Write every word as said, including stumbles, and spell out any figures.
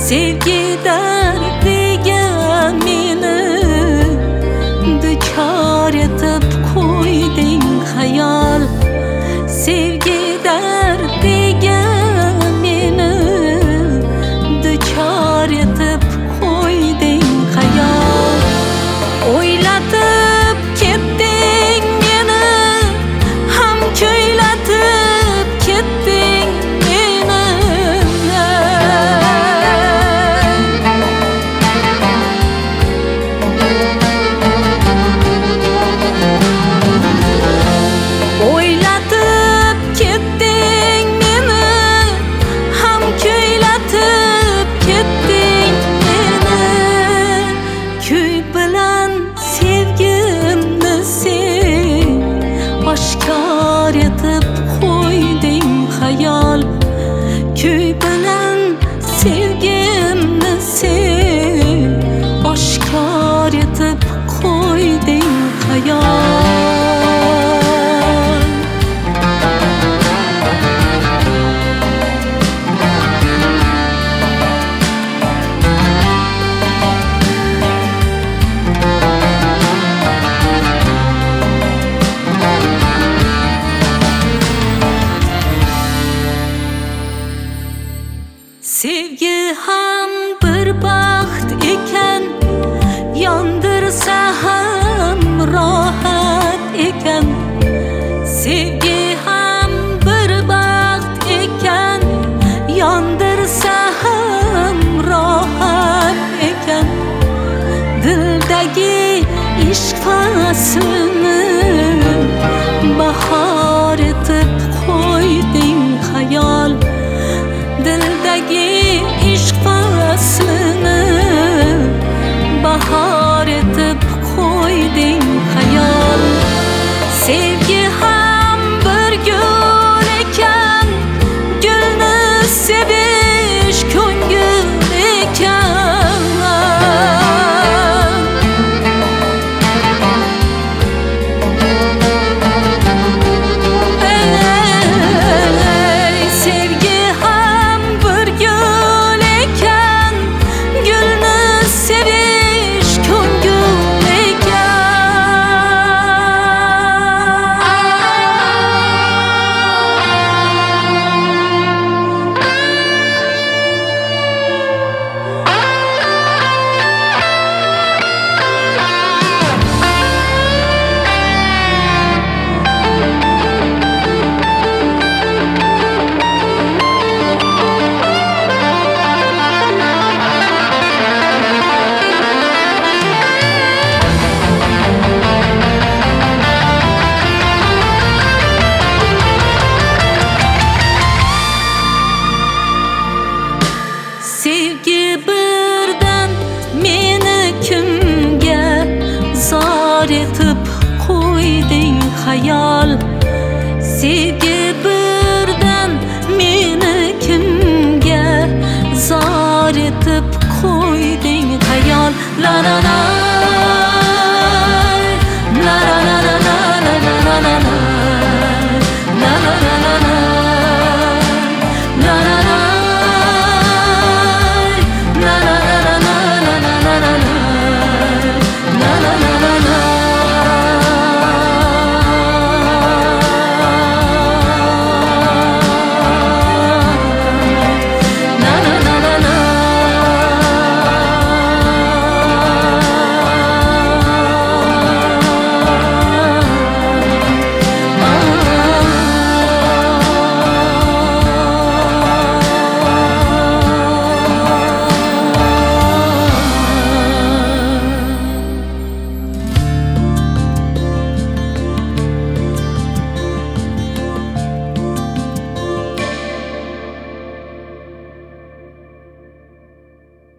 Sevgi derdiga meni duchor etib qo'yding xayol. Sevgi derdiga meni duchor etib qo'yding xayol. O'ylatib ketding meni, ham kuylatib ketding meni. O'ylatib ketding meni, ham kuylatib ketding meni. Kuy bilan sevgimni sen oshkor etib qo'yding xayol. Kuy bilan sevgimni sen oshkor etib qo'yding xayol. Sevgi ham bir baxt ekan, yondirsa ham rohat ekan. Sevgi ham bir baxt ekan, yondirsa ham rohat ekan. Dildagi ishq faslini bahor etib qo'yding xayol. Dildagi ishq faslini bahor etib qo'yding xayol. Sevgi ham bir gul ekan, gulni sevish ko'ngil ekan. Ey, sevgi ham bir gul ekan, gulni sevish ko'ngil Sevgi birdan meni kimga zor etib qo'yding xayol. Sevgi bir